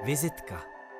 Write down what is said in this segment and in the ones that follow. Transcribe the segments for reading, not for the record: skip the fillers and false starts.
Vizitka.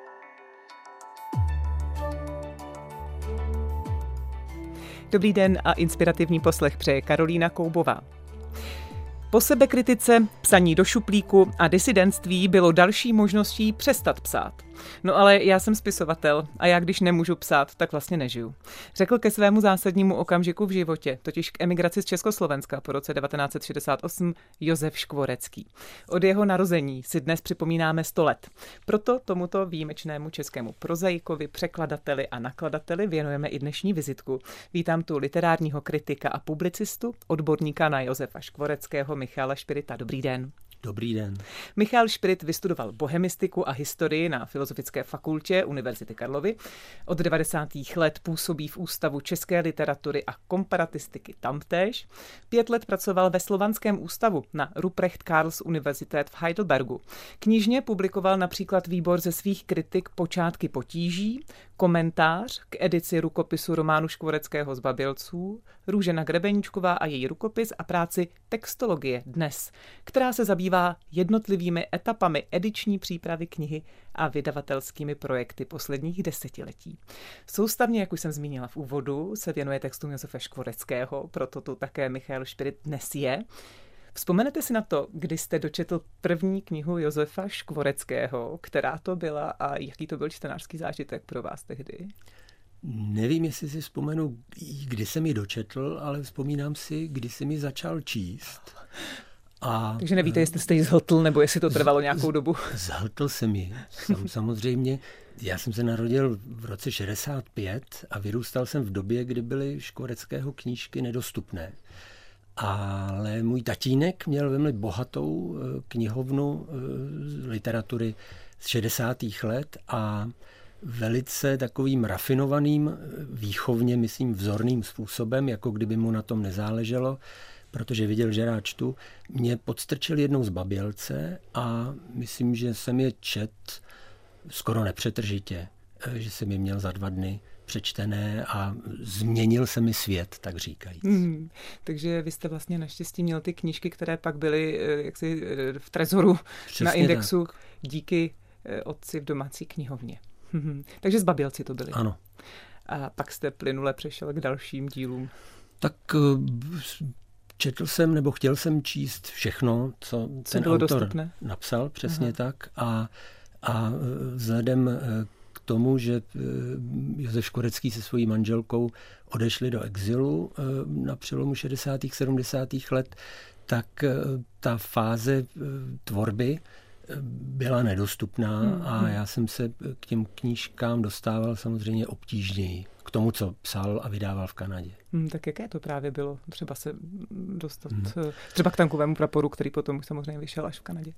Dobrý den a inspirativní poslech přeje Karolína Koubová. Po sebekritice, psaní do šuplíku a disidentství bylo další možností přestat psát. No ale já jsem spisovatel a já když nemůžu psát, tak vlastně nežiju. Řekl ke svému zásadnímu okamžiku v životě, totiž k emigraci z Československa po roce 1968 Josef Škvorecký. Od jeho narození si dnes připomínáme 100 let. Proto tomuto výjimečnému českému prozaikovi, překladateli a nakladateli věnujeme i dnešní vizitku. Vítám tu literárního kritika a publicistu, odborníka na Josefa Škvoreckého Michala Špirita. Dobrý den. Dobrý den. Michal Špirit vystudoval bohemistiku a historii na Filozofické fakultě Univerzity Karlovy. Od 90. let působí v Ústavu české literatury a komparatistiky tamtéž. 5 let pracoval ve Slovanském ústavu na Ruprecht Karls Universität v Heidelbergu. Knižně publikoval například výbor ze svých kritik Počátky potíží, komentář k edici rukopisu románu Škvoreckého Zbabělců, Růžena Grebeníčková a její rukopis a práci Textologie dnes, která se zabývá jednotlivými etapami ediční přípravy knihy a vydavatelskými projekty posledních desetiletí. Soustavně, jak už jsem zmínila v úvodu, se věnuje textům Josefa Škvoreckého, proto tu také Michal Špirit dnes je. Vzpomenete si na to, kdy jste dočetl první knihu Josefa Škvoreckého, která to byla a jaký to byl čtenářský zážitek pro vás tehdy? Nevím, jestli si vzpomenu, kdy jsem ji dočetl, ale vzpomínám si, kdy jsem ji začal číst. Takže nevíte, jestli jste ji zhltl, nebo jestli to trvalo nějakou dobu? Zhltl jsem ji. Samozřejmě, já jsem se narodil v roce 65 a vyrůstal jsem v době, kdy byly Škvoreckého knížky nedostupné. Ale můj tatínek měl velmi bohatou knihovnu literatury z 60. let a velice takovým rafinovaným, výchovně, myslím, vzorným způsobem, jako kdyby mu na tom nezáleželo, protože viděl, že rád čtu, mě podstrčil jednou Zbabělce a myslím, že jsem je čet skoro nepřetržitě, že jsem je měl za 2 dny přečtené a změnil se mi svět, tak říkajíc. Takže vy jste vlastně naštěstí měl ty knížky, které pak byly jaksi v trezoru přesně na indexu tak. Díky otci v domácí knihovně. Takže Zbabělci to byly. Ano. A pak jste plynule přešel k dalším dílům. Tak četl jsem, nebo chtěl jsem číst všechno, co ten autor dostupné? Napsal, přesně tak. A vzhledem k tomu, že Josef Škvorecký se svojí manželkou odešli do exilu na přelomu 60. 70. let, tak ta fáze tvorby byla nedostupná a já jsem se k těm knížkám dostával samozřejmě obtížněji. K tomu, co psal a vydával v Kanadě. Tak jaké to právě bylo? Třeba se dostat třeba k Tankovému praporu, který potom samozřejmě vyšel až v Kanadě.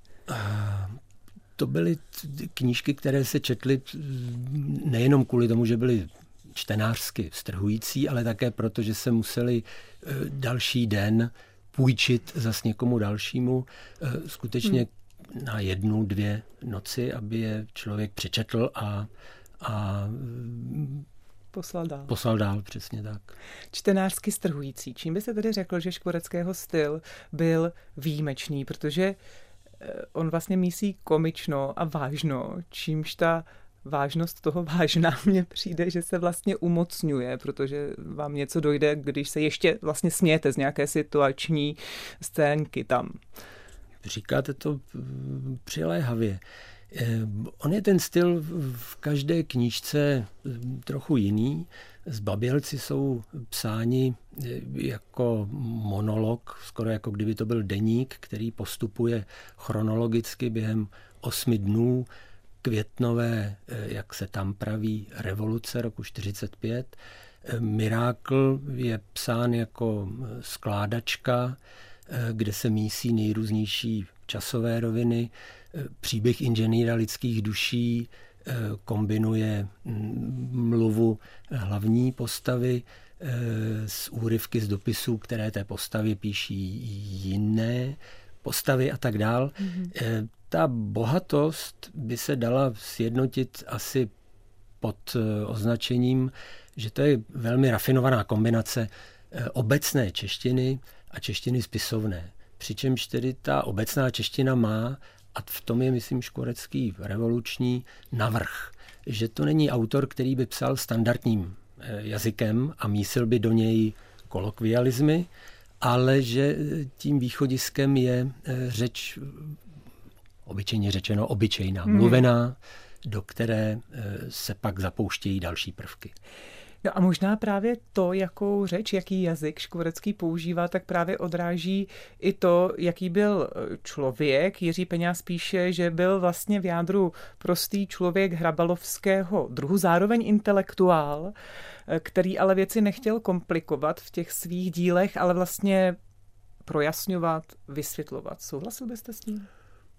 To byly knížky, které se četly nejenom kvůli tomu, že byly čtenářsky strhující, ale také proto, že se museli další den půjčit zas někomu dalšímu skutečně na 1-2 noci, aby je člověk přečetl a Poslal dál, přesně tak. Čtenářsky strhující. Čím by se tedy řekl, že Škvoreckého styl byl výjimečný, protože on vlastně mísí komično a vážno, čímž ta vážnost toho vážna mně přijde, že se vlastně umocňuje, protože vám něco dojde, když se ještě vlastně smějete z nějaké situační scénky tam. Říkáte to přiléhavě. On je ten styl v každé knížce trochu jiný. Zbabělci jsou psáni jako monolog, skoro jako kdyby to byl deník, který postupuje chronologicky během 8 dnů květnové, jak se tam praví, revoluce roku 45. Mirákl je psán jako skládačka, kde se mísí nejrůznější časové roviny. Příběh inženýra lidských duší kombinuje mluvu hlavní postavy s úryvky z dopisů, které té postavě píší jiné postavy a tak dál. Ta bohatost by se dala sjednotit asi pod označením, že to je velmi rafinovaná kombinace obecné češtiny a češtiny spisovné. Přičemž tedy ta obecná čeština má a v tom je, myslím, Škvorecký revoluční navrch, že to není autor, který by psal standardním jazykem a mísil by do něj kolokvializmy, ale že tím východiskem je řeč, obyčejně řečeno obyčejná, mluvená, do které se pak zapouštějí další prvky. No a možná právě to, jakou řeč, jaký jazyk Škvorecký používá, tak právě odráží i to, jaký byl člověk. Jiří Peňáz píše, že byl vlastně v jádru prostý člověk hrabalovského druhu, zároveň intelektuál, který ale věci nechtěl komplikovat v těch svých dílech, ale vlastně projasňovat, vysvětlovat. Souhlasil byste s tím?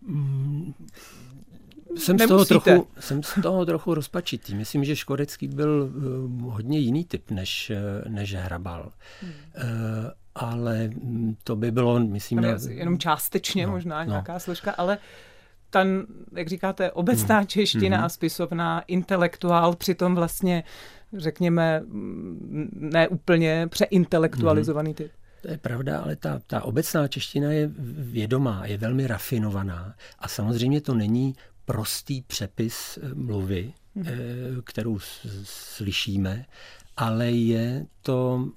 Jsem z toho trochu rozpačitý. Myslím, že Škvorecký byl hodně jiný typ než Hrabal. Ale to by bylo, myslím... Jenom částečně možná nějaká složka, ale ten, jak říkáte, obecná čeština a spisovná, intelektuál, přitom vlastně, řekněme, neúplně přeintelektualizovaný typ. To je pravda, ale ta obecná čeština je vědomá, je velmi rafinovaná a samozřejmě to není prostý přepis mluvy, kterou slyšíme, ale je to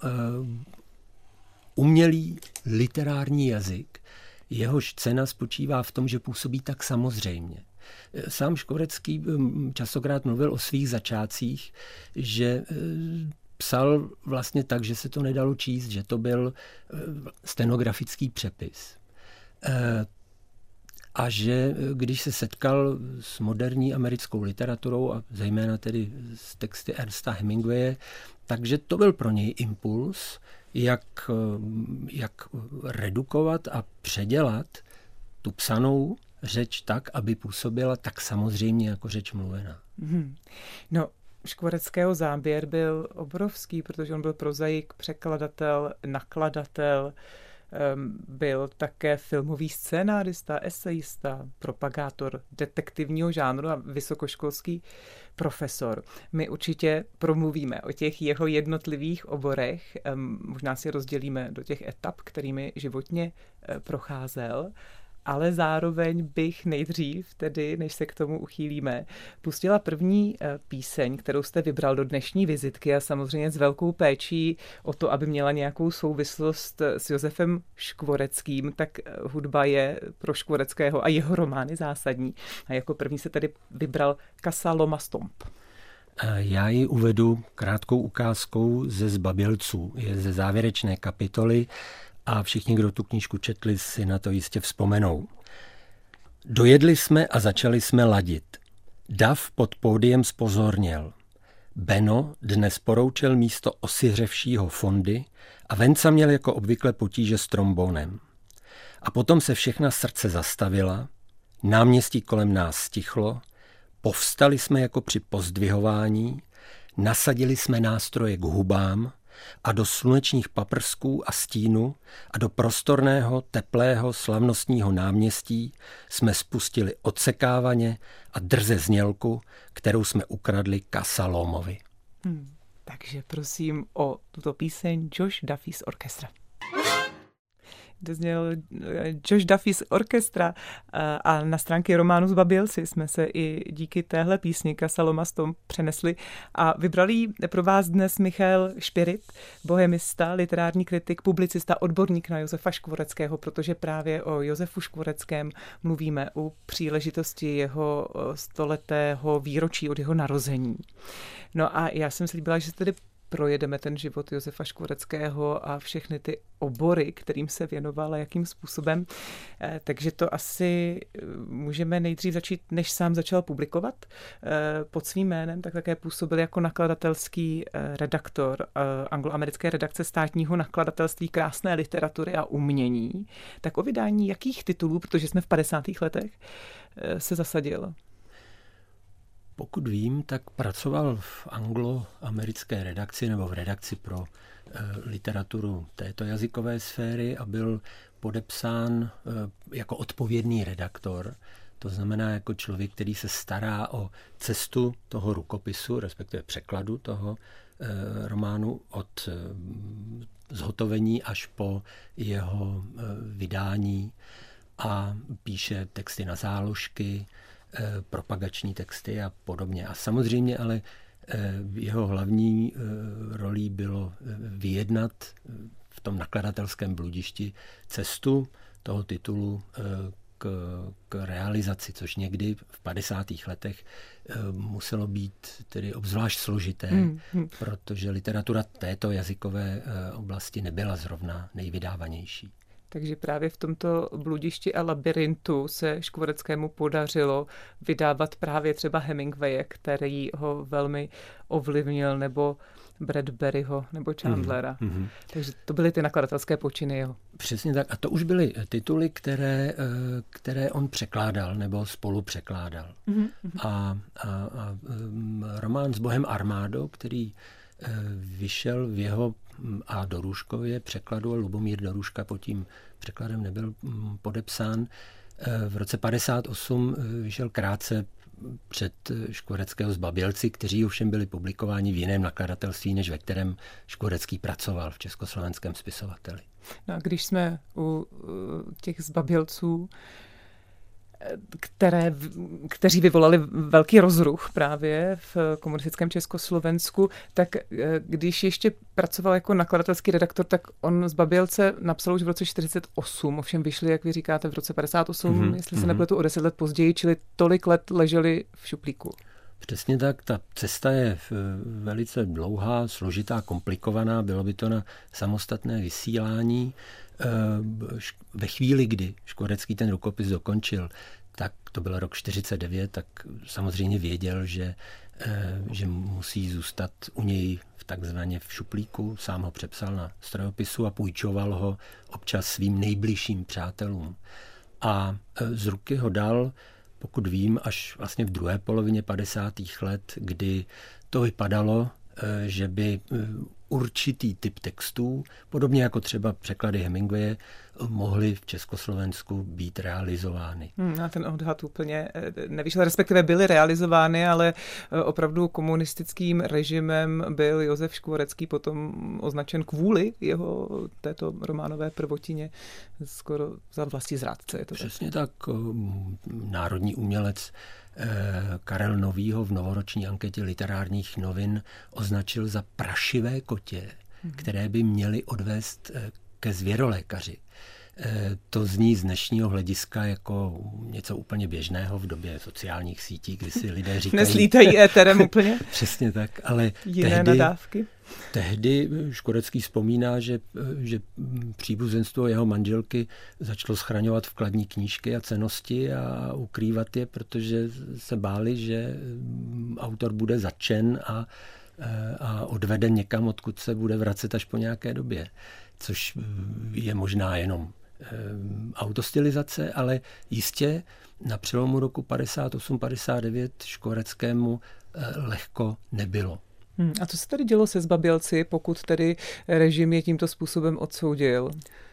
umělý literární jazyk. Jehož cena spočívá v tom, že působí tak samozřejmě. Sám Škvorecký častokrát mluvil o svých začátcích, že psal vlastně tak, že se to nedalo číst, že to byl stenografický přepis. A že když se setkal s moderní americkou literaturou a zejména tedy s texty Ernesta Hemingwaye, takže to byl pro něj impuls, jak redukovat a předělat tu psanou řeč tak, aby působila tak samozřejmě jako řeč mluvená. No, Škvoreckého záběr byl obrovský, protože on byl prozaik, překladatel, nakladatel, byl také filmový scénárista, esejista, propagátor detektivního žánru a vysokoškolský profesor. My určitě promluvíme o těch jeho jednotlivých oborech, možná si rozdělíme do těch etap, kterými životně procházel, ale zároveň bych nejdřív, tedy než se k tomu uchýlíme, pustila první píseň, kterou jste vybral do dnešní vizitky a samozřejmě s velkou péčí o to, aby měla nějakou souvislost s Josefem Škvoreckým, tak hudba je pro Škvoreckého a jeho romány zásadní. A jako první se tedy vybral Casa Loma Stomp. Já ji uvedu krátkou ukázkou ze Zbabělců. Je ze závěrečné kapitoly a všichni, kdo tu knížku četli, si na to jistě vzpomenou. Dojedli jsme a začali jsme ladit. Dav pod pódiem zpozorněl. Beno dnes poroučel místo osiřevšího Fondy a Venca měl jako obvykle potíže s trombonem. A potom se všechna srdce zastavila, náměstí kolem nás stichlo, povstali jsme jako při pozdvihování, nasadili jsme nástroje k hubám a do slunečních paprsků a stínu a do prostorného, teplého, slavnostního náměstí jsme spustili odsekávaně a drze znělku, kterou jsme ukradli Casa Lomovi. Takže prosím o tuto píseň Josh Duffy's Orchestra. To zněl Josh Duffy's Orchestra a na stránky románu Zbabělci jsme se i díky téhle písni Casa Loma Stomp přenesli a vybrali pro vás dnes Michal Špirit, bohemista, literární kritik, publicista, odborník na Josefa Škvoreckého, protože právě o Josefu Škvoreckém mluvíme u příležitosti jeho stoletého výročí od jeho narození. No a já jsem slíbila, že se tedy projedeme ten život Josefa Škvoreckého a všechny ty obory, kterým se věnoval a jakým způsobem. Takže to asi můžeme nejdřív začít, než sám začal publikovat pod svým jménem, tak také působil jako nakladatelský redaktor angloamerické redakce státního nakladatelství krásné literatury a umění. Tak o vydání jakých titulů, protože jsme v 50. letech, se zasadil? Pokud vím, tak pracoval v angloamerické redakci nebo v redakci pro literaturu této jazykové sféry a byl podepsán jako odpovědný redaktor. To znamená jako člověk, který se stará o cestu toho rukopisu, respektive překladu toho románu od zhotovení až po jeho vydání. a píše texty na záložky, propagační texty a podobně. A samozřejmě ale jeho hlavní rolí bylo vyjednat v tom nakladatelském bludišti cestu toho titulu k realizaci, což někdy v 50. letech muselo být tedy obzvlášť složité, protože literatura této jazykové oblasti nebyla zrovna nejvydávanější. Takže právě v tomto bludišti a labirintu se Škvoreckému podařilo vydávat právě třeba Hemingwaye, který ho velmi ovlivnil, nebo Bradburyho, nebo Chandlera. Takže to byly ty nakladatelské počiny jeho. Přesně tak. A to už byly tituly, které on překládal nebo spolu překládal. A román S Bohem armádo, který vyšel v jeho a Dorůškově překladu, a Lubomír Dorůška pod tím překladem nebyl podepsán. V roce 58 vyšel krátce před Škvoreckého Zbabělci, kteří ovšem byli publikováni v jiném nakladatelství, než ve kterém Škvorecký pracoval, v Československém spisovateli. No a když jsme u těch Zbabělců, kteří vyvolali velký rozruch právě v komunistickém Československu, tak když ještě pracoval jako nakladatelský redaktor, tak on Zbabělce napsal už v roce 48, ovšem vyšli, jak vy říkáte, v roce 58, jestli se nepletu, o 10 let později, čili tolik let leželi v šuplíku. Přesně tak, ta cesta je velice dlouhá, složitá, komplikovaná, bylo by to na samostatné vysílání. Ve chvíli, kdy Škvorecký ten rukopis dokončil, tak to byl rok 49, tak samozřejmě věděl, že musí zůstat u něj takzvaně v šuplíku. Sám ho přepsal na strojopisu a půjčoval ho občas svým nejbližším přátelům. A z ruky ho dal, pokud vím, až vlastně v druhé polovině 50. let, kdy to vypadalo, že by určitý typ textů, podobně jako třeba překlady Hemingwaye, mohly v Československu být realizovány. A ten odhad úplně nevyšel, respektive byly realizovány, ale opravdu komunistickým režimem byl Josef Škvorecký potom označen kvůli jeho této románové prvotině skoro za vlastizrádce. Je to přesně tak. Národní umělec Karel Nový ho v novoroční anketě Literárních novin označil za prašivé kotě, které by měly odvést ke zvěrolékaři. To zní z dnešního hlediska jako něco úplně běžného v době sociálních sítí, kdy si lidé říkají... Neslítají éterem úplně. Přesně tak, ale jiné nadávky. Tehdy Škvorecký vzpomíná, že příbuzenstvo jeho manželky začalo schraňovat vkladní knížky a cennosti a ukrývat je, protože se báli, že autor bude zatčen a odveden někam, odkud se bude vracet až po nějaké době. Což je možná jenom autostylizace, ale jistě na přelomu roku 58-59 Škvoreckému lehko nebylo. A co se tady dělo se Zbabělci, pokud tedy režim je tímto způsobem odsoudil?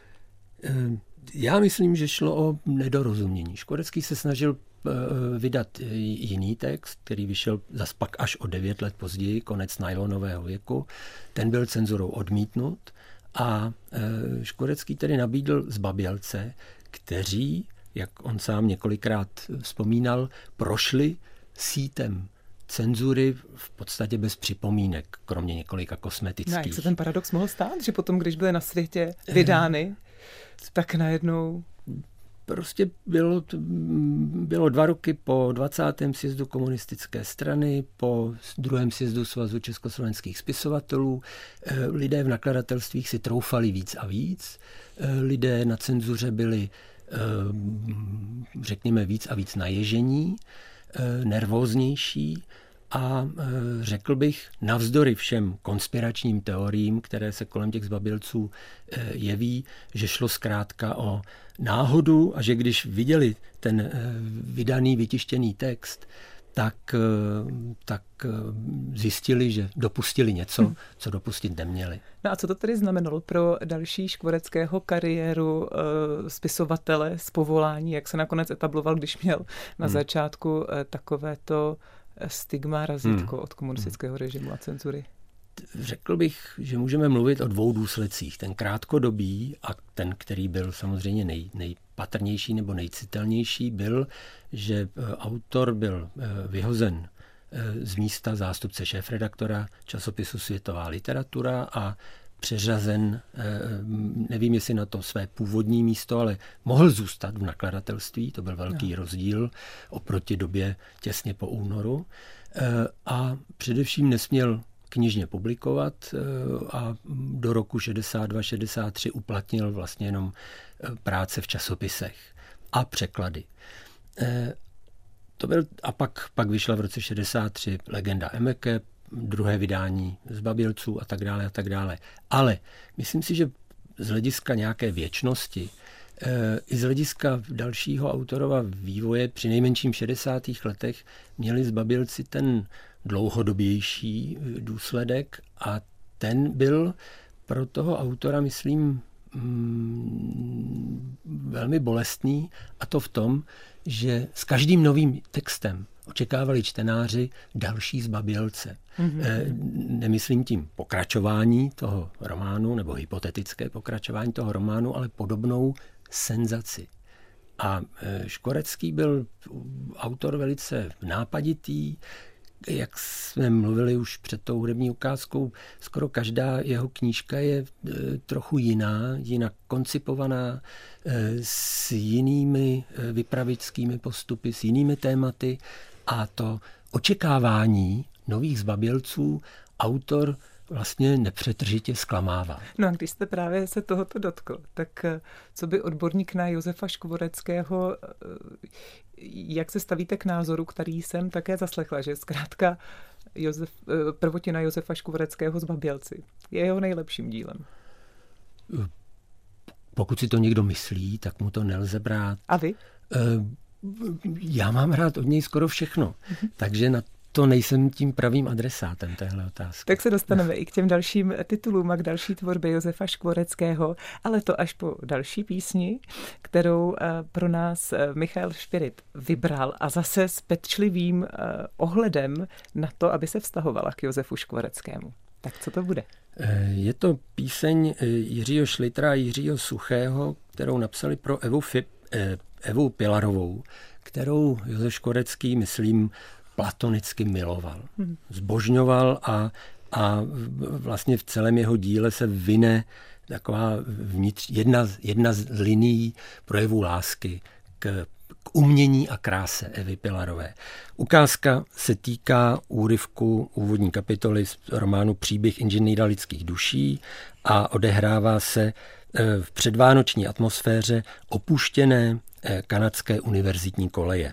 Já myslím, že šlo o nedorozumění. Škvorecký se snažil vydat jiný text, který vyšel zas pak až o 9 let později, Konec nylonového věku. Ten byl cenzurou odmítnut a Škvorecký tedy nabídl Zbabělce, kteří, jak on sám několikrát vzpomínal, prošli sítem cenzury v podstatě bez připomínek, kromě několika kosmetických. No, jak se ten paradox mohl stát, že potom, když byly na světě vydány, tak najednou... Prostě bylo 2 roky po 20. sjezdu komunistické strany, po 2. sjezdu Svazu československých spisovatelů. Lidé v nakladatelstvích si troufali víc a víc. Lidé na cenzuře byli, řekněme, víc a víc naježení, nervóznější a řekl bych, navzdory všem konspiračním teoriím, které se kolem těch Zbabělců jeví, že šlo zkrátka o náhodu a že když viděli ten vydaný, vytištěný text, tak zjistili, že dopustili něco, co dopustit neměli. No a co to tedy znamenalo pro další Škvoreckého kariéru spisovatele z povolání, jak se nakonec etabloval, když měl na začátku takovéto stigma, razítko od komunistického režimu a cenzury? Řekl bych, že můžeme mluvit o 2 důsledcích. Ten krátkodobý a ten, který byl samozřejmě nejpatrnější nebo nejcitelnější byl, že autor byl vyhozen z místa zástupce šéfredaktora časopisu Světová literatura a přeřazen, nevím jestli na to své původní místo, ale mohl zůstat v nakladatelství, to byl velký rozdíl oproti době těsně po únoru. A především nesměl knižně publikovat a do roku 62-63 uplatnil vlastně jenom práce v časopisech a překlady. To byl, a pak vyšla v roce 63 Legenda Emeke, druhé vydání Zbabělců a tak dále a tak dále. Ale myslím si, že z hlediska nějaké věčnosti i z hlediska dalšího autorova vývoje při nejmenším 60. letech měli Zbabělci ten dlouhodobější důsledek a ten byl pro toho autora, myslím, velmi bolestný, a to v tom, že s každým novým textem očekávali čtenáři další Zbabělce. Nemyslím tím pokračování toho románu nebo hypotetické pokračování toho románu, ale podobnou senzaci. A Škvorecký byl autor velice nápaditý, jak jsme mluvili už před tou hudební ukázkou, skoro každá jeho knížka je trochu jinak koncipovaná, s jinými vypravičskými postupy, s jinými tématy a to očekávání nových Zbabělců autor vlastně nepřetržitě zklamává. No a když jste právě se tohoto dotkl, tak co by odborník na Josefa Škvoreckého, jak se stavíte k názoru, který jsem také zaslechla, že zkrátka prvotina Josefa Škvoreckého Zbabělci je jeho nejlepším dílem? Pokud si to někdo myslí, tak mu to nelze brát. A vy? Já mám rád od něj skoro všechno, takže na to nejsem tím pravým adresátem téhle otázky. Tak se dostaneme i k těm dalším titulům a k další tvorbě Josefa Škvoreckého, ale to až po další písni, kterou pro nás Michal Špirit vybral a zase s pečlivým ohledem na to, aby se vztahovala k Josefu Škvoreckému. Tak co to bude? Je to píseň Jiřího Šlitra a Jiřího Suchého, kterou napsali pro Evu Pilarovou, kterou Josef Škvorecký, myslím, platonicky miloval. Zbožňoval a vlastně v celém jeho díle se vyne taková jedna z linií projevu lásky k umění a kráse Evy Pilarové. Ukázka se týká úryvku úvodní kapitoly z románu Příběh inženýra lidských duší a odehrává se v předvánoční atmosféře opuštěné kanadské univerzitní koleje.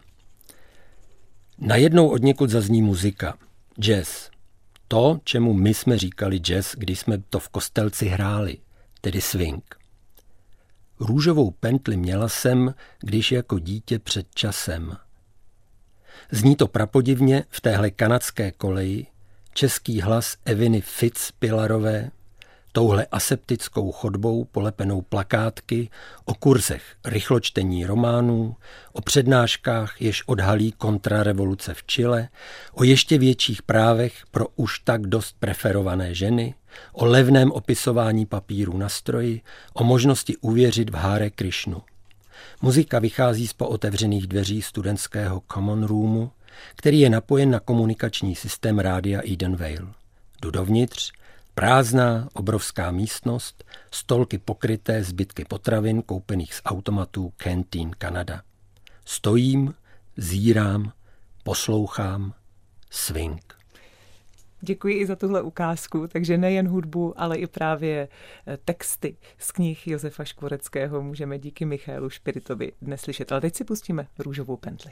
Najednou odněkud zazní muzika. Jazz. To, čemu my jsme říkali jazz, když jsme to v Kostelci hráli, tedy swing. Růžovou pentli měla jsem, když jako dítě před časem. Zní to prapodivně v téhle kanadské koleji, český hlas Eviny Fitz Pilarové, touhle aseptickou chodbou polepenou plakátky o kurzech rychločtení románů, o přednáškách, jež odhalí kontrarevoluce v Chile, o ještě větších právech pro už tak dost preferované ženy, o levném opisování papíru na stroji, o možnosti uvěřit v Hare Krishnu. Muzika vychází z pootevřených dveří studentského common roomu, který je napojen na komunikační systém rádia Edenvale. Jdu dovnitř. Prázdná, obrovská místnost, stolky pokryté zbytky potravin koupených z automatů Canteen Canada. Stojím, zírám, poslouchám, swing. Děkuji i za tuhle ukázku, takže nejen hudbu, ale i právě texty z knih Josefa Škvoreckého můžeme díky Michalu Špiritovi dnes slyšet. Ale teď si pustíme Růžovou pentli.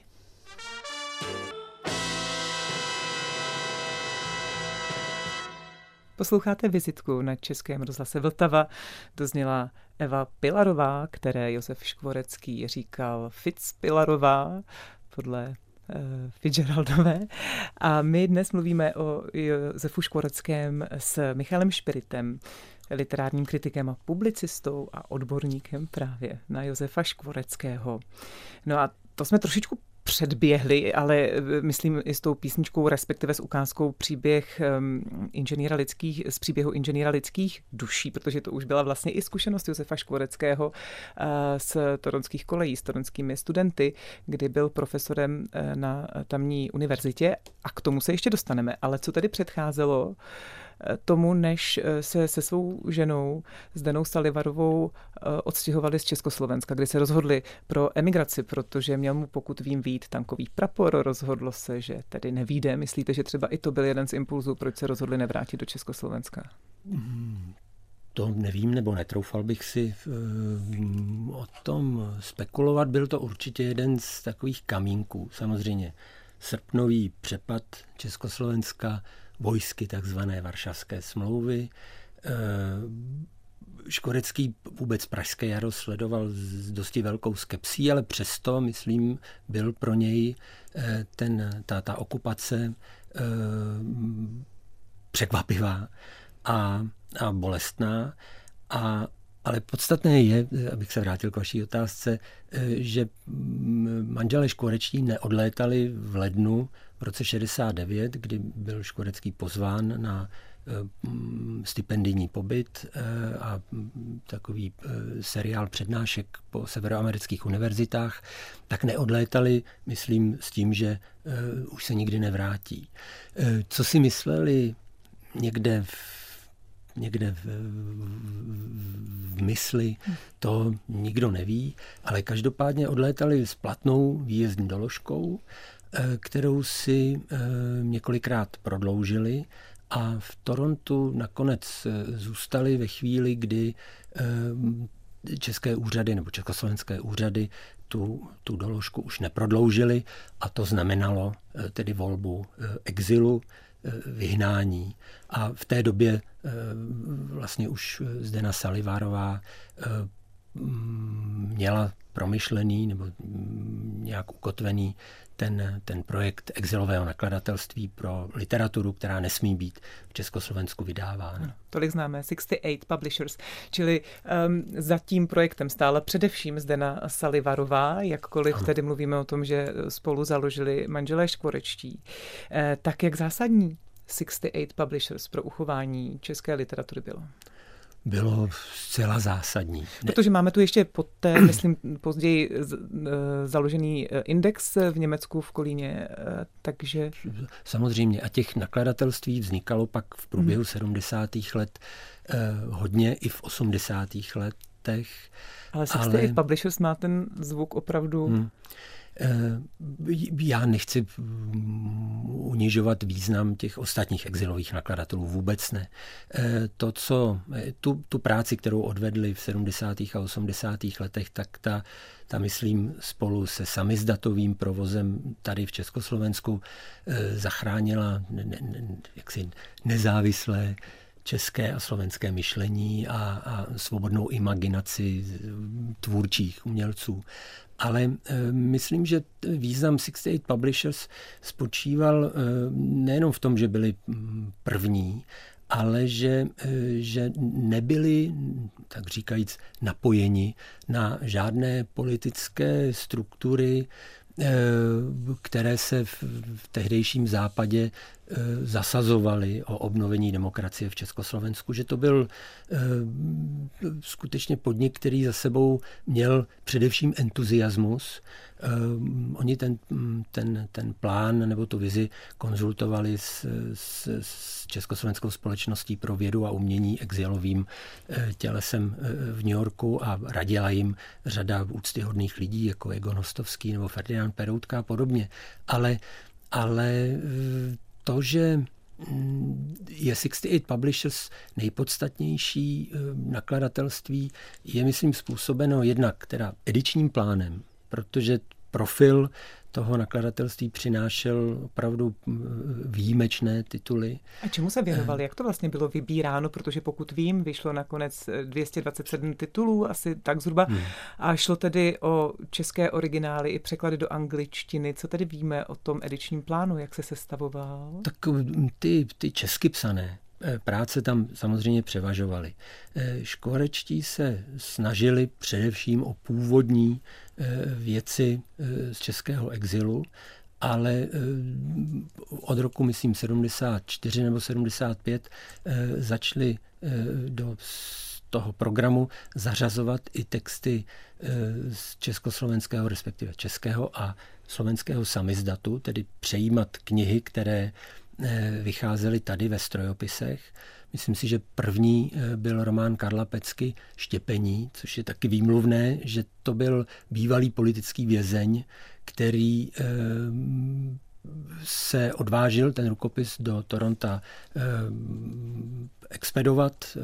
Posloucháte Vizitku na Českém rozhlase Vltava. Dozněla Eva Pilarová, které Josef Škvorecký říkal Fitz Pilarová, podle Fitzgeraldové. A my dnes mluvíme o Josefu Škvoreckém s Michalem Špiritem, literárním kritikem a publicistou a odborníkem právě na Josefa Škvoreckého. No a to jsme trošičku předběhli, ale myslím i s tou písničkou, respektive s ukázkou příběh z příběhu inženýra lidských duší, protože to už byla vlastně i zkušenost Josefa Škvoreckého z toronských kolejí, s toronskými studenty, kdy byl profesorem na tamní univerzitě a k tomu se ještě dostaneme. Ale co tedy předcházelo tomu, než se svou ženou Zdenou Salivarovou odstěhovali z Československa, kdy se rozhodli pro emigraci, protože měl mu, pokud vím, vyjít tankový prapor, rozhodlo se, že tedy nevyjde. Myslíte, že třeba i to byl jeden z impulzů, proč se rozhodli nevrátit do Československa? To nevím, nebo netroufal bych si o tom spekulovat. Byl to určitě jeden z takových kamínků. Samozřejmě srpnový přepad Československa, vojsky takzvané Varšavské smlouvy. Škvorecký vůbec Pražské jaro sledoval s dosti velkou skepsí, ale přesto, myslím, byl pro něj ta okupace překvapivá a bolestná. Ale podstatné je, abych se vrátil k vaší otázce, že manželé Škvorečtí neodlétali v lednu v roce 69, kdy byl Škvorecký pozván na stipendijní pobyt a takový seriál přednášek po severoamerických univerzitách, tak neodlétali, myslím, s tím, že už se nikdy nevrátí. Co si mysleli někde v mysli, to nikdo neví, ale každopádně odlétali s platnou výjezdní doložkou, kterou si několikrát prodloužili a v Torontu nakonec zůstali ve chvíli, kdy české úřady nebo československé úřady tu doložku už neprodloužili a to znamenalo tedy volbu exilu, vyhnání. A v té době vlastně už Zdena Salivarová měla promyšlený nebo nějak ukotvený ten projekt exilového nakladatelství pro literaturu, která nesmí být v Československu vydávána. Tolik známe 68 Publishers, čili za tím projektem stála především Zdena Salivarová, jakkoliv tedy mluvíme o tom, že spolu založili manželé Škvorečtí. Tak jak zásadní 68 Publishers pro uchování české literatury bylo? Bylo zcela zásadní. Protože máme tu ještě poté, myslím, později založený Index v Německu, v Kolíně, takže... Samozřejmě a těch nakladatelství vznikalo pak v průběhu 70. let hodně i v 80. letech. Ale 68 Publishers má ten zvuk opravdu... Já nechci unižovat význam těch ostatních exilových nakladatelů, vůbec ne. Tu práci, kterou odvedli v 70. a 80. letech, tak ta myslím, spolu se samizdatovým provozem tady v Československu zachránila jaksi nezávislé české a slovenské myšlení a svobodnou imaginaci tvůrčích umělců. Ale myslím, že význam 68 Publishers spočíval nejenom v tom, že byli první, ale že nebyli, tak říkajíc, napojeni na žádné politické struktury, které se v tehdejším západě zasazovaly o obnovení demokracie v Československu, že to byl skutečně podnik, který za sebou měl především entuziasmus. Oni ten plán nebo tu vizi konzultovali s Československou společností pro vědu a umění, exilovým tělesem v New Yorku a radila jim řada úctyhodných lidí, jako Egon Hostovský nebo Ferdinand Peroutka a podobně. Ale to, že je 68 Publishers nejpodstatnější nakladatelství, je, myslím, způsobeno jednak teda edičním plánem, protože profil toho nakladatelství přinášel opravdu výjimečné tituly. A čemu se věnovali? Jak to vlastně bylo vybíráno? Protože pokud vím, vyšlo nakonec 227 titulů, asi tak zhruba, a šlo tedy o české originály i překlady do angličtiny. Co tedy víme o tom edičním plánu? Jak se sestavoval? Tak ty česky psané práce tam samozřejmě převažovaly. Škvorečtí se snažili především o původní věci z českého exilu, ale od roku, myslím, 74 nebo 75 začali do toho programu zařazovat i texty z československého, respektive českého a slovenského samizdatu, tedy přejímat knihy, které vycházely tady ve strojopisech. Myslím si, že první byl román Karla Pecky Štěpení, což je taky výmluvné, že to byl bývalý politický vězeň, který se odvážil ten rukopis do Toronta expedovat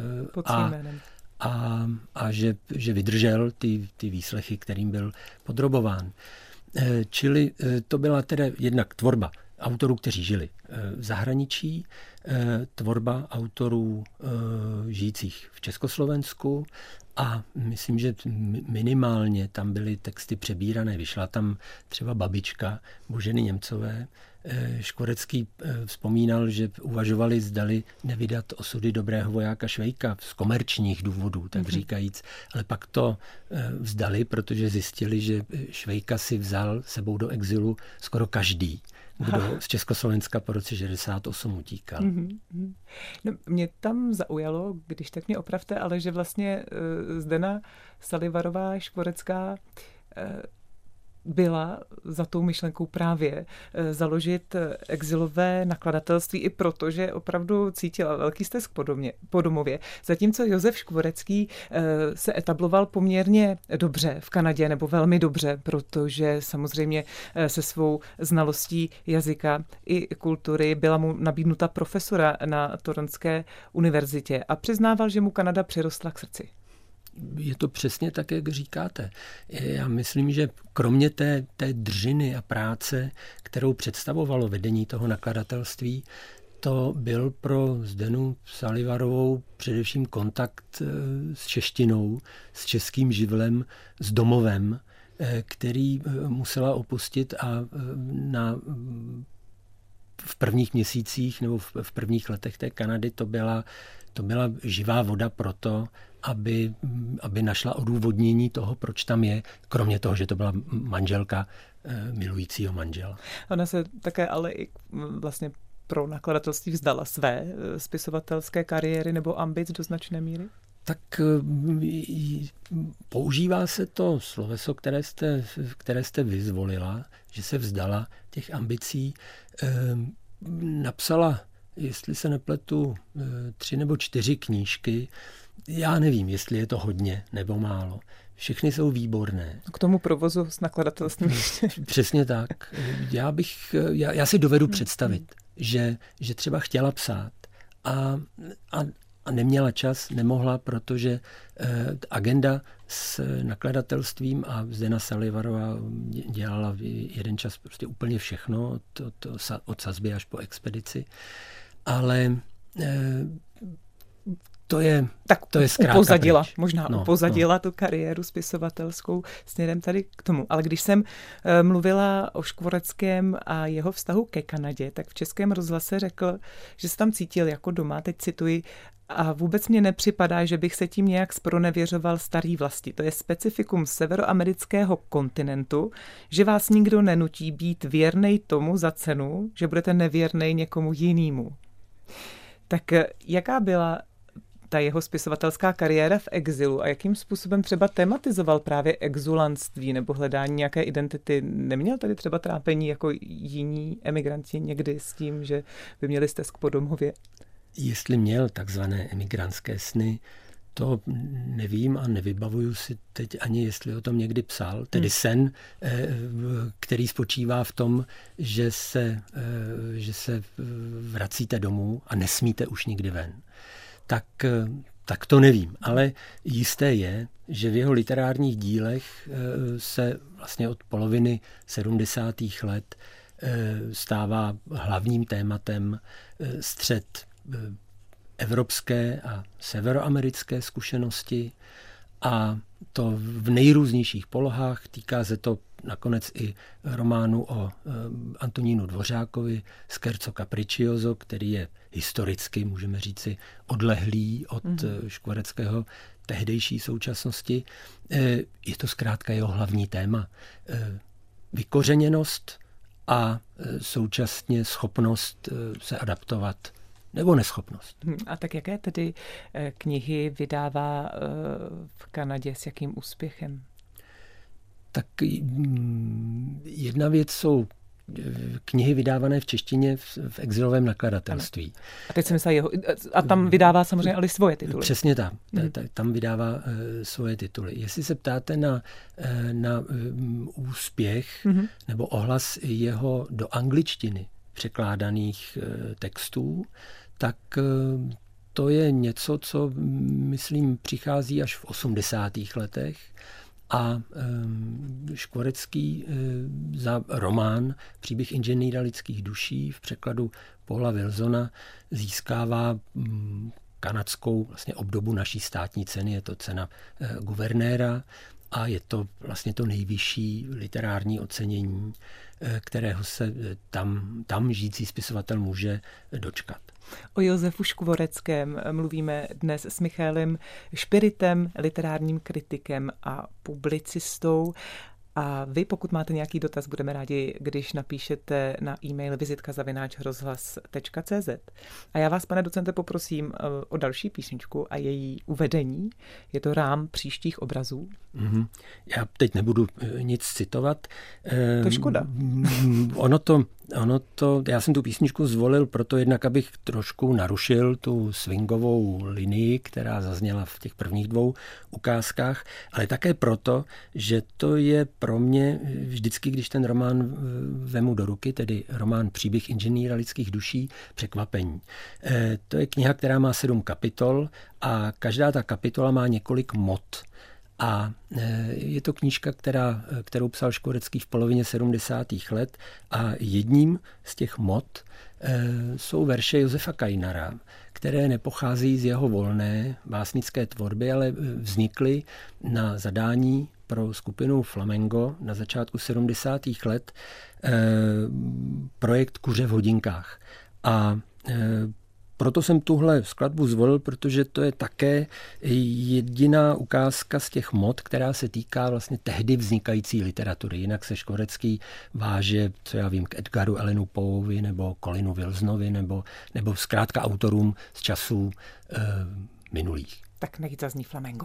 a že vydržel ty výslechy, kterým byl podrobován. Čili to byla teda jednak tvorba autorů, kteří žili v zahraničí, tvorba autorů žijících v Československu a myslím, že minimálně tam byly texty přebírané. Vyšla tam třeba Babička Boženy Němcové. Škvorecký vzpomínal, že uvažovali, zdali nevydat Osudy dobrého vojáka Švejka z komerčních důvodů, tak říkajíc, ale pak to vzdali, protože zjistili, že Švejka si vzal sebou do exilu skoro každý, kdo z Československa po roce 68 utíkal. No, mě tam zaujalo, když tak mě opravte, ale že vlastně Zdena Salivarová Škvorecká byla za tou myšlenkou právě založit exilové nakladatelství i proto, že opravdu cítila velký stesk po domově. Zatímco Josef Škvorecký se etabloval poměrně dobře v Kanadě, nebo velmi dobře, protože samozřejmě se svou znalostí jazyka i kultury byla mu nabídnuta profesora na Toronské univerzitě a přiznával, že mu Kanada přirostla k srdci. Je to přesně tak, jak říkáte. Já myslím, že kromě té dřiny a práce, kterou představovalo vedení toho nakladatelství, to byl pro Zdenu Salivarovou především kontakt s češtinou, s českým živlem, s domovem, který musela opustit a v prvních měsících nebo v prvních letech té Kanady to byla živá voda pro to, aby našla odůvodnění toho, proč tam je, kromě toho, že to byla manželka milujícího manžela. Ona se také ale i vlastně pro nakladatelství vzdala své spisovatelské kariéry nebo ambic do značné míry? Tak používá se to sloveso, které jste vyzvolila, že se vzdala těch ambicí. Napsala, jestli se nepletu, 3 nebo 4 knížky. Já nevím, jestli je to hodně nebo málo. Všechny jsou výborné. K tomu provozu s nakladatelstvím. Přesně tak. Já si dovedu představit, že třeba chtěla psát a neměla čas, nemohla, protože agenda s nakladatelstvím a Zdena Salivarová dělala jeden čas prostě úplně všechno, od sazby až po expedici. Ale to je zkrátka upozadila, pryč. Upozadila tu kariéru spisovatelskou směrem tady k tomu. Ale když jsem mluvila o Škvoreckém a jeho vztahu ke Kanadě, tak v Českém rozhlase řekl, že se tam cítil jako doma, teď cituji, a vůbec mně nepřipadá, že bych se tím nějak zpronevěřoval starý vlasti. To je specifikum severoamerického kontinentu, že vás nikdo nenutí být věrnej tomu za cenu, že budete nevěrnej někomu jinému. Tak jaká byla ta jeho spisovatelská kariéra v exilu a jakým způsobem třeba tematizoval právě exulantství nebo hledání nějaké identity? Neměl tady třeba trápení jako jiní emigranti někdy s tím, že by měli stesk po domově? Jestli měl takzvané emigrantské sny, to nevím a nevybavuju si teď ani, jestli o tom někdy psal. Tedy sen, který spočívá v tom, že se vracíte domů a nesmíte už nikdy ven. Tak to nevím, ale jisté je, že v jeho literárních dílech se vlastně od poloviny 70. let stává hlavním tématem střet evropské a severoamerické zkušenosti a to v nejrůznějších polohách. Týká se to nakonec i románu o Antonínu Dvořákovi Scherzo Capriccioso, který je historicky, můžeme říci, odlehlý od Škvoreckého tehdejší současnosti. Je to zkrátka jeho hlavní téma. Vykořeněnost a současně schopnost se adaptovat nebo neschopnost. A tak jaké tedy knihy vydává v Kanadě, s jakým úspěchem? Tak jedna věc jsou knihy vydávané v češtině v exilovém nakladatelství. A teď jsem myslela a tam vydává samozřejmě ale svoje tituly. Přesně tak. Tam vydává svoje tituly. Jestli se ptáte na úspěch nebo ohlas jeho do angličtiny překládaných textů, tak to je něco, co, myslím, přichází až v 80. letech. A Škvorecký za román Příběh inženýra lidských duší v překladu Paula Wilsona získává kanadskou vlastně obdobu naší státní ceny. Je to cena guvernéra a je to vlastně to nejvyšší literární ocenění, kterého se tam žijící spisovatel může dočkat. O Josefu Škvoreckém mluvíme dnes s Michaelem Špiritem, literárním kritikem a publicistou. A vy, pokud máte nějaký dotaz, budeme rádi, když napíšete na e-mail vizitka@rozhlas.cz. A já vás, pane docente, poprosím o další písničku a její uvedení. Je to Rám příštích obrazů. Já teď nebudu nic citovat. To je škoda. Já jsem tu písničku zvolil proto jednak, abych trošku narušil tu swingovou linii, která zazněla v těch prvních dvou ukázkách, ale také proto, že to je pro mě vždycky, když ten román vemu do ruky, tedy román Příběh inženýra lidských duší, překvapení. To je kniha, která má 7 kapitol a každá ta kapitola má několik mot. A je to knížka, kterou psal Škvorecký v polovině 70. let a jedním z těch mot jsou verše Josefa Kajnara, které nepocházejí z jeho volné básnické tvorby, ale vznikly na zadání pro skupinu Flamengo na začátku 70. let projekt Kuře v hodinkách. A proto jsem tuhle skladbu zvolil, protože to je také jediná ukázka z těch mot, která se týká vlastně tehdy vznikající literatury. Jinak se Škvorecký váže, co já vím, k Edgaru Allenu Poeovi nebo Colinu Wilsonovi nebo zkrátka autorům z časů minulých. Tak nech zazní Flamengo.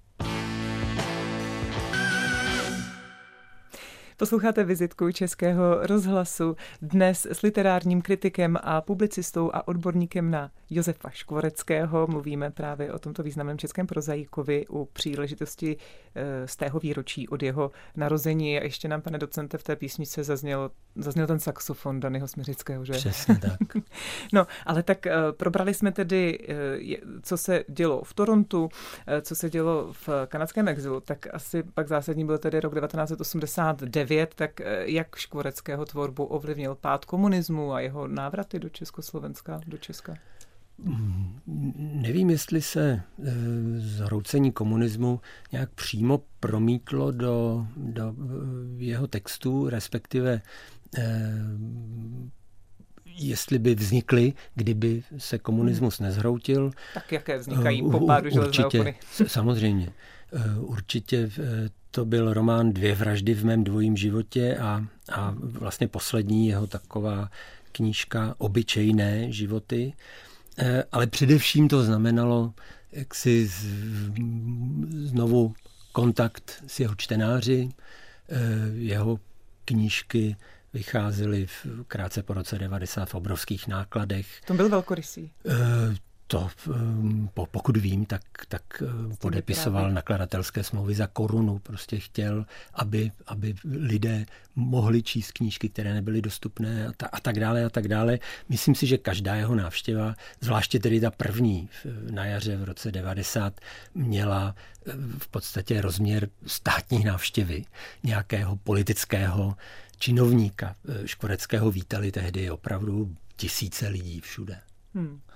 Posloucháte vizitku Českého rozhlasu dnes s literárním kritikem a publicistou a odborníkem na Josefa Škvoreckého. Mluvíme právě o tomto významném českém prozaikovi u příležitosti z tého výročí od jeho narození. A ještě nám, pane docente, v té písničce zazněl ten saxofon Danyho Smiřického, že? Přesně tak. No, ale tak probrali jsme tedy, co se dělo v Torontu, co se dělo v kanadském exilu, tak asi pak zásadní byl tedy rok 1989, tak jak Škvoreckého tvorbu ovlivnil pád komunismu a jeho návraty do Československa, do Česka? Nevím, jestli se zhroucení komunismu nějak přímo promítlo do jeho textů, respektive jestli by vznikly, kdyby se komunismus nezhroutil. Tak jaké vznikají po pádu železné opony? Samozřejmě. Určitě to byl román 2 vraždy v mém dvojím životě a vlastně poslední jeho taková knížka Obyčejné životy. Ale především to znamenalo jaksi znovu kontakt s jeho čtenáři. Jeho knížky vycházely krátce po roce 90 v obrovských nákladech. To byl velkorysý. To, pokud vím, tak podepisoval nakladatelské smlouvy za korunu. Prostě chtěl, aby lidé mohli číst knížky, které nebyly dostupné a tak dále a tak dále. Myslím si, že každá jeho návštěva, zvláště tedy ta první na jaře v roce 90, měla v podstatě rozměr státní návštěvy nějakého politického činovníka. Škvoreckého vítali tehdy opravdu tisíce lidí všude.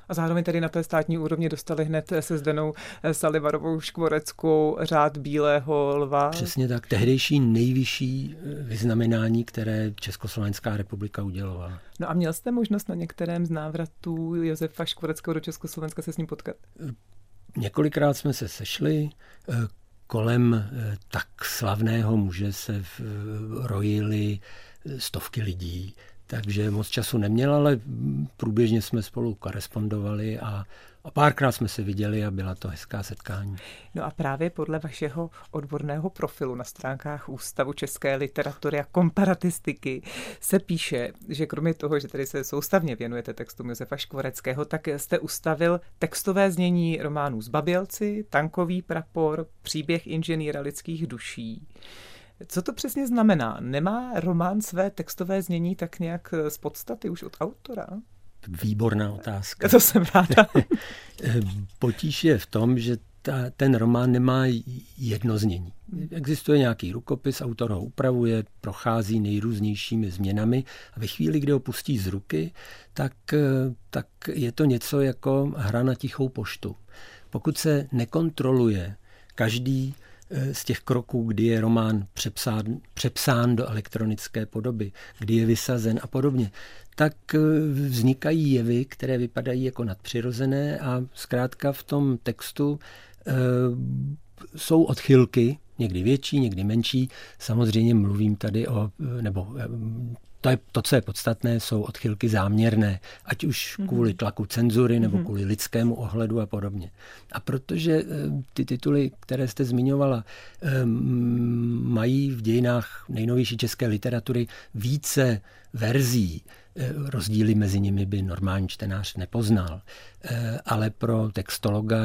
A zároveň tedy na té státní úrovni dostali hned se Zdenou Salivarovou Škvoreckou řád Bílého lva. Přesně tak, tehdejší nejvyšší vyznamenání, které Československá republika udělovala. No a měl jste možnost na některém z návratů Josefa Škvoreckého do Československa se s ním potkat? Několikrát jsme se sešli, kolem tak slavného muže se rojily stovky lidí, takže moc času neměl, ale průběžně jsme spolu korespondovali a párkrát jsme se viděli a byla to hezká setkání. No a právě podle vašeho odborného profilu na stránkách Ústavu české literatury a komparatistiky se píše, že kromě toho, že tady se soustavně věnujete textům Josefa Škvoreckého, tak jste ustavil textové znění románů Zbabělci, Tankový prapor, Příběh inženýra lidských duší. Co to přesně znamená? Nemá román své textové znění tak nějak z podstaty už od autora? Výborná otázka. To jsem ráda. Potíž je v tom, že ten román nemá jedno znění. Existuje nějaký rukopis, autor ho upravuje, prochází nejrůznějšími změnami a ve chvíli, kdy ho pustí z ruky, tak je to něco jako hra na tichou poštu. Pokud se nekontroluje každý z těch kroků, kdy je román přepsán do elektronické podoby, kdy je vysazen a podobně, tak vznikají jevy, které vypadají jako nadpřirozené a zkrátka v tom textu jsou odchylky, někdy větší, někdy menší. Samozřejmě mluvím tady to, co je podstatné, jsou odchylky záměrné, ať už kvůli tlaku cenzury nebo kvůli lidskému ohledu a podobně. A protože ty tituly, které jste zmiňovala, mají v dějinách nejnovější české literatury více verzí, rozdíly mezi nimi by normální čtenář nepoznal, ale pro textologa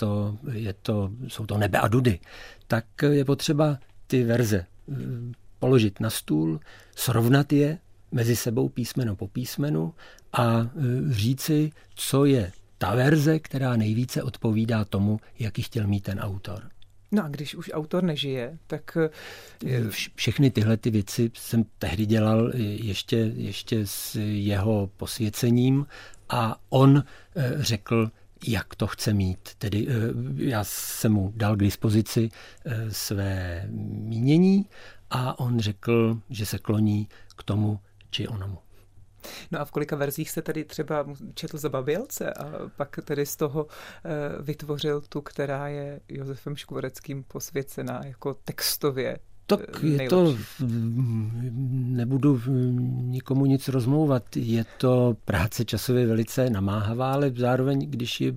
jsou to nebe a dudy, tak je potřeba ty verze položit na stůl, srovnat je mezi sebou písmeno po písmenu a říci, co je ta verze, která nejvíce odpovídá tomu, jaký chtěl mít ten autor. No a když už autor nežije, tak... Všechny tyhle ty věci jsem tehdy dělal ještě s jeho posvěcením a on řekl, jak to chce mít. Tedy já jsem mu dal k dispozici své mínění a on řekl, že se kloní k tomu či onomu. No a v kolika verzích se tady třeba četl Zbabělce a pak tedy z toho vytvořil tu, která je Josefem Škvoreckým posvěcená jako textově? Tak je to, nebudu nikomu nic rozmlouvat, je to práce časově velice namáhavá, ale zároveň, když ji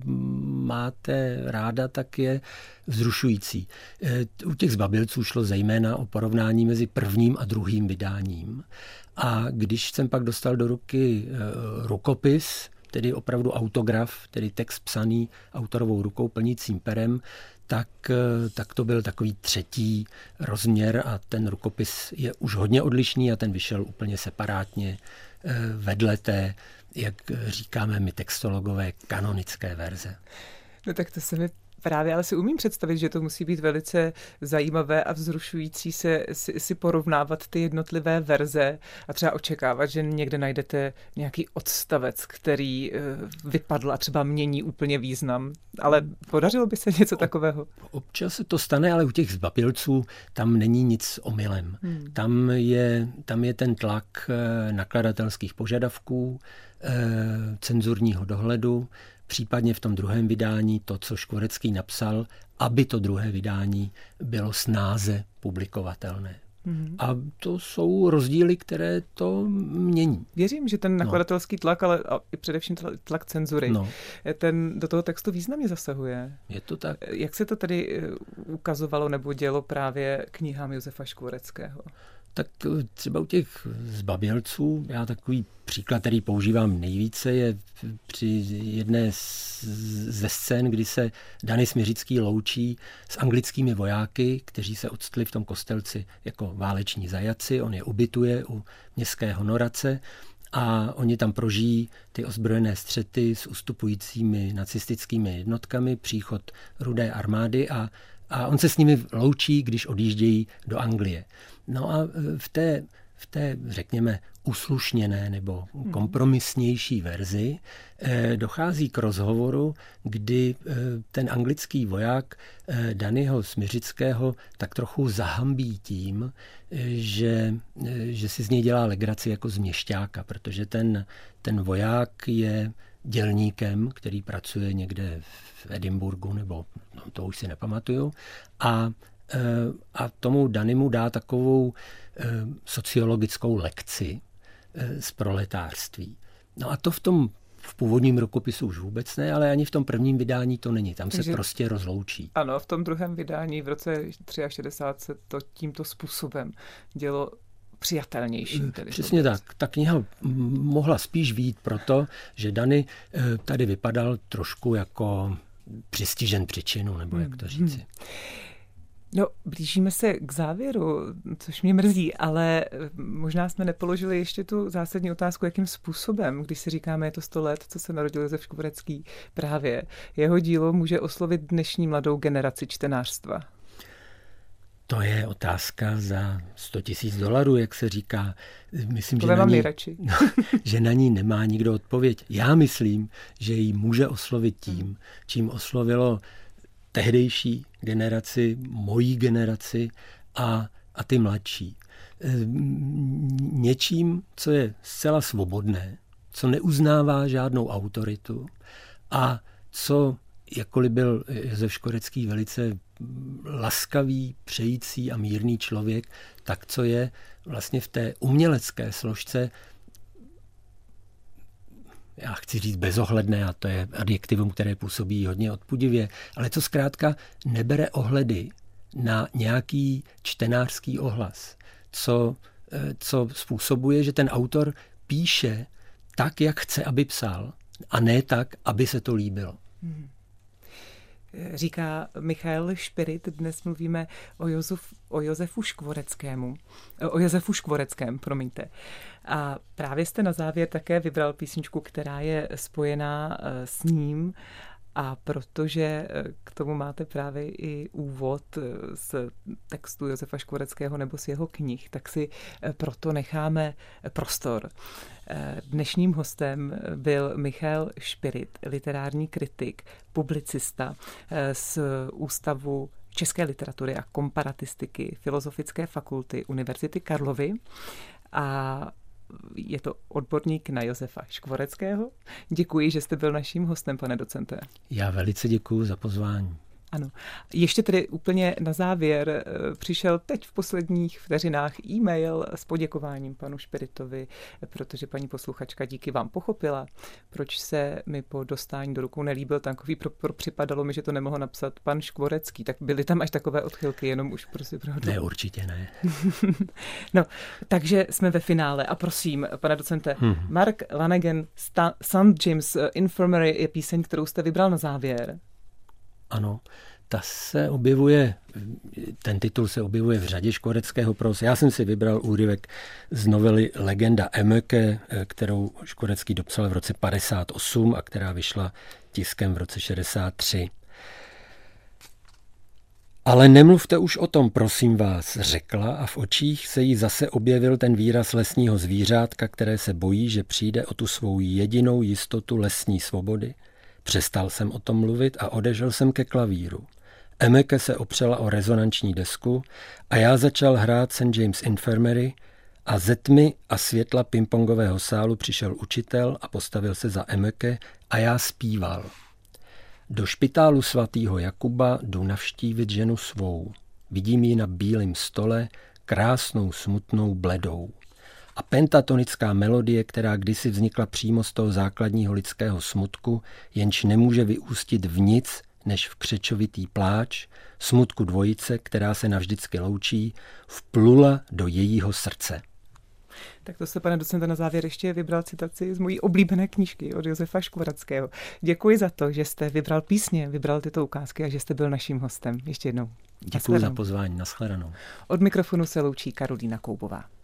máte ráda, tak je vzrušující. U těch Zbabělců šlo zejména o porovnání mezi prvním a druhým vydáním. A když jsem pak dostal do ruky rukopis, tedy opravdu autograf, tedy text psaný autorovou rukou plnícím perem, tak to byl takový třetí rozměr a ten rukopis je už hodně odlišný a ten vyšel úplně separátně vedle té, jak říkáme my textologové, kanonické verze. No tak to se mi právě ale si umím představit, že to musí být velice zajímavé a vzrušující si porovnávat ty jednotlivé verze a třeba očekávat, že někde najdete nějaký odstavec, který vypadl a třeba mění úplně význam. Ale podařilo by se něco takového? Občas se to stane, ale u těch Zbabělců tam není nic omylem. Tam je ten tlak nakladatelských požadavků, cenzurního dohledu, případně v tom druhém vydání to, co Škvorecký napsal, aby to druhé vydání bylo snáze publikovatelné. A to jsou rozdíly, které to mění. Věřím, že ten nakladatelský tlak, ale i především tlak cenzury, ten do toho textu významně zasahuje. Je to tak. Jak se to tady ukazovalo nebo dělo právě knihám Josefa Škvoreckého? Tak třeba u těch Zbabělců, já takový příklad, který používám nejvíce, je při jedné ze scén, kdy se Danis Miřický loučí s anglickými vojáky, kteří se odstli v tom kostelci jako váleční zajaci. On je ubytuje u městské honorace a oni tam prožijí ty ozbrojené střety s ustupujícími nacistickými jednotkami, příchod Rudé armády a on se s nimi loučí, když odjíždějí do Anglie. No a v té, řekněme, uslušněné nebo kompromisnější verzi, dochází k rozhovoru, kdy ten anglický voják Danyho Smiřického tak trochu zahambí tím, že si z něj dělá legraci jako z měšťáka, protože ten voják je dělníkem, který pracuje někde v Edinburghu, nebo to už si nepamatuju, a tomu Danymu dá takovou sociologickou lekci z proletářství. No a to v původním rukopisu už vůbec ne, ale ani v tom prvním vydání to není. Tam se prostě rozloučí. Ano, v tom druhém vydání v roce 63 se to tímto způsobem dělo přijatelnějším. Přesně tak. Ta kniha mohla spíš vyjít proto, že Dany tady vypadal trošku jako přistižen při činu, nebo jak to říci. No, blížíme se k závěru, což mě mrzí, ale možná jsme nepoložili ještě tu zásadní otázku, jakým způsobem, když si říkáme, je to 100 let, co se narodil Josef Škvorecký, právě jeho dílo může oslovit dnešní mladou generaci čtenářstva. To je otázka za $100,000, jak se říká. Myslím, že na ní nemá nikdo odpověď. Já myslím, že ji může oslovit tím, čím oslovilo tehdejší generaci, mojí generaci a ty mladší. Něčím, co je zcela svobodné, co neuznává žádnou autoritu a co, jakkoliv byl Josef Škvorecký velice laskavý, přející a mírný člověk, tak co je vlastně v té umělecké složce, já chci říct bezohledné, a to je adjektivum, které působí hodně odpudivě, ale co zkrátka nebere ohledy na nějaký čtenářský ohlas, co způsobuje, že ten autor píše tak, jak chce, aby psal, a ne tak, aby se to líbilo. Říká Michal Špirit, dnes mluvíme o Josefu Škvoreckém, promiňte. A právě jste na závěr také vybral písničku, která je spojená s ním, a protože k tomu máte právě i úvod z textu Josefa Škvoreckého nebo z jeho knih, tak si proto necháme prostor. Dnešním hostem byl Michal Špirit, literární kritik, publicista z Ústavu české literatury a komparatistiky Filozofické fakulty Univerzity Karlovy, a je to odborník na Josefa Škvoreckého. Děkuji, že jste byl naším hostem, pane docente. Já velice děkuji za pozvání. Ano. Ještě tedy úplně na závěr přišel teď v posledních vteřinách e-mail s poděkováním panu Špiritovi, protože paní posluchačka díky vám pochopila, proč se mi po dostání do rukou nelíbil takový připadalo mi, že to nemohl napsat pan Škvorecký. Tak byly tam až takové odchylky, jenom už prostě pravdu. Ne, určitě ne. No, takže jsme ve finále a prosím, pane docente, Mark Lanegan, St. James Infirmary je píseň, kterou jste vybral na závěr. Ano, ten titul se objevuje v řadě Škvoreckého pros. Já jsem si vybral úryvek z novely Legenda Emöke, kterou Škvorecký dopsal v roce 58 a která vyšla tiskem v roce 63. Ale nemluvte už o tom, prosím vás, řekla, a v očích se jí zase objevil ten výraz lesního zvířátka, které se bojí, že přijde o tu svou jedinou jistotu lesní svobody. Přestal jsem o tom mluvit a odešel jsem ke klavíru. Emöke se opřela o rezonanční desku a já začal hrát St. James Infirmary a ze tmy a světla pingpongového sálu přišel učitel a postavil se za Emöke a já zpíval. Do špitálu svatýho Jakuba jdu navštívit ženu svou. Vidím ji na bílém stole, krásnou, smutnou, bledou. A pentatonická melodie, která kdysi vznikla přímo z toho základního lidského smutku, jenž nemůže vyústit v nic, než v křečovitý pláč, smutku dvojice, která se navždycky loučí, vplula do jejího srdce. Tak to jste, pane docente, na závěr ještě vybral citaci z mojí oblíbené knížky od Josefa Škvoreckého. Děkuji za to, že jste vybral písně, vybral tyto ukázky a že jste byl naším hostem. Ještě jednou. Děkuji za pozvání. Nashledanou. Od mikrofonu se loučí Karolína Koubová.